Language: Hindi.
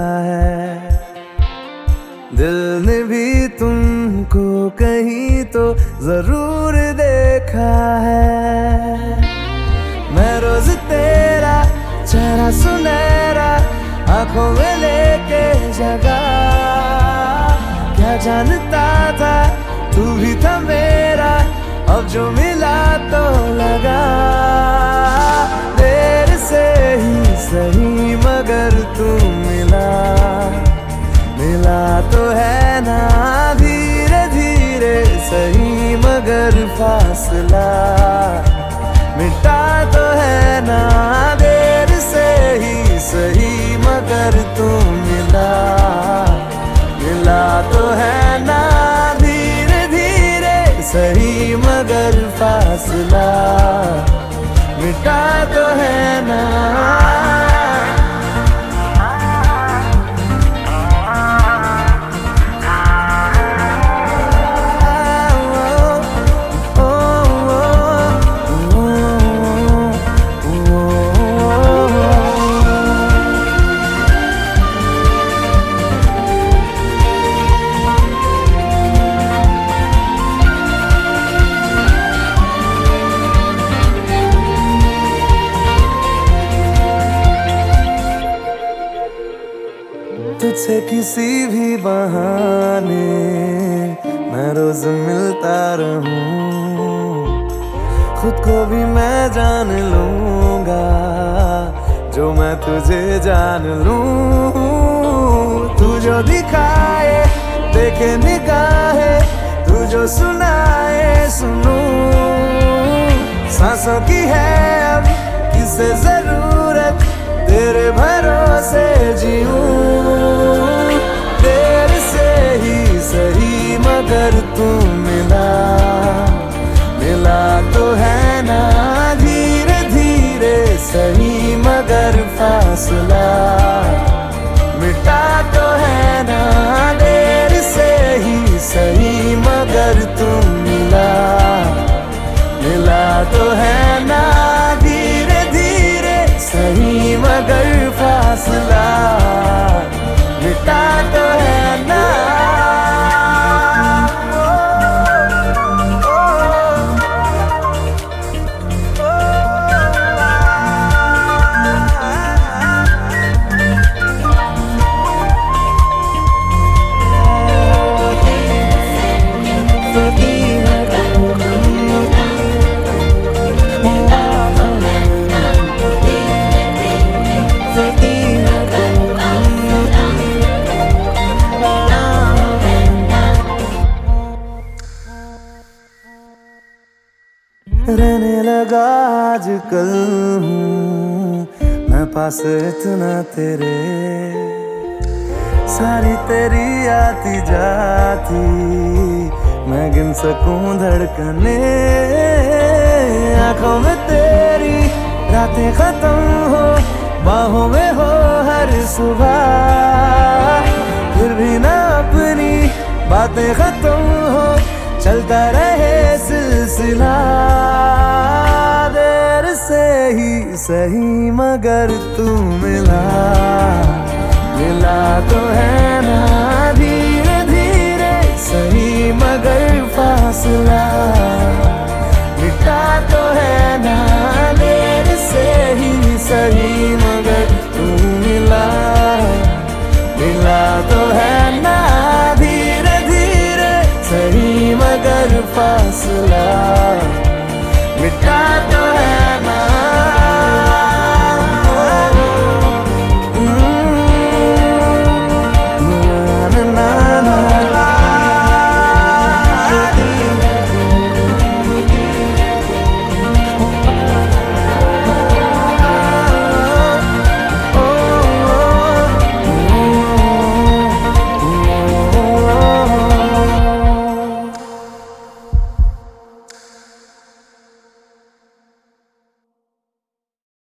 है। दिल ने भी तुमको कहीं तो जरूर देखा है। मैं रोज तेरा चेहरा सुनहरा आंखों में लेके जगा, क्या जानता था तू भी था मेरा, अब जो मिला तो लगा। देर से ही सही मगर तू मिला, मिला तो है ना धीरे धीरे सही मगर फासला मिटा तो है ना। देर से ही सही मगर तू मिला, मिला तो है ना धीरे धीरे सही मगर फासला मिटा तो है ना। तुझसे किसी भी बहाने मैं रोज मिलता रहूं, खुद को भी मैं जान लूंगा जो मैं तुझे जान लूं। तू जो दिखाए देखे निगाहे, तू जो सुनाए सुनूं। सांसों की है अब किसे जरूरत, तेरे भरोसे जीऊं। देर से ही सही मगर तू मिला, मिला तो है ना धीरे धीरे सही मगर फासला मिटा तो है ना। देर से ही सही मगर तू मिला, मिला तो है ना धीरे धीरे सही मगर फासला मिटा तो है ना। रहने लगा आजकल हूँ मैं पास इतना तेरे, सारी तेरी आती जाती मैं गिन सकूं धड़कने। आंखों में तेरी रातें खत्म हो, बाहों में हो हर सुबह, फिर भी ना अपनी बातें खत्म हो, चलता रहे सिलसिला। देर से ही सही मगर तू मिला,